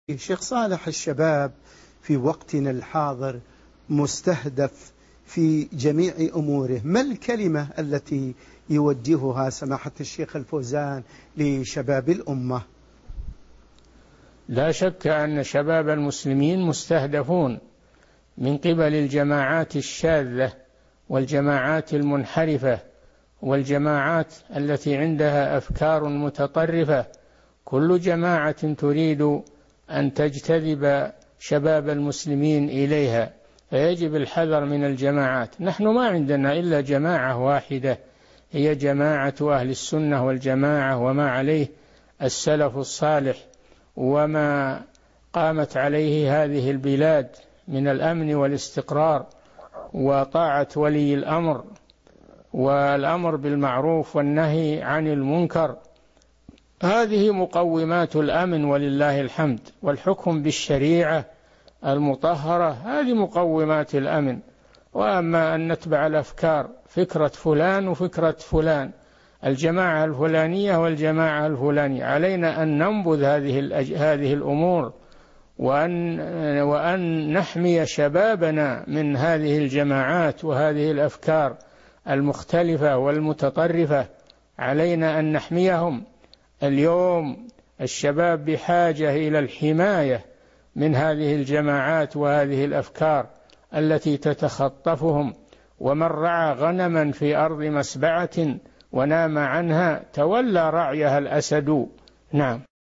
شيخ صالح، الشباب في وقتنا الحاضر مستهدف في جميع أموره، ما الكلمة التي يوجهها سماحة الشيخ الفوزان لشباب الأمة؟ لا شك أن شباب المسلمين مستهدفون من قبل الجماعات الشاذة والجماعات المنحرفة والجماعات التي عندها أفكار متطرفة. كل جماعة تريد أن تجتذب شباب المسلمين إليها، فيجب الحذر من الجماعات. نحن ما عندنا إلا جماعة واحدة، هي جماعة أهل السنة والجماعة، وما عليه السلف الصالح وما قامت عليه هذه البلاد من الأمن والاستقرار وطاعة ولي الأمر والأمر بالمعروف والنهي عن المنكر. هذه مقومات الأمن ولله الحمد، والحكم بالشريعة المطهرة هذه مقومات الأمن. وأما أن نتبع الأفكار، فكرة فلان وفكرة فلان، الجماعة الفلانية والجماعة الفلانية، علينا أن ننبذ هذه الأمور وأن نحمي شبابنا من هذه الجماعات وهذه الأفكار المختلفة والمتطرفة. علينا أن نحميهم. اليوم الشباب بحاجة إلى الحماية من هذه الجماعات وهذه الأفكار التي تتخطفهم. ومن رعى غنما في أرض مسبعة ونام عنها تولى رعيها الأسد. نعم.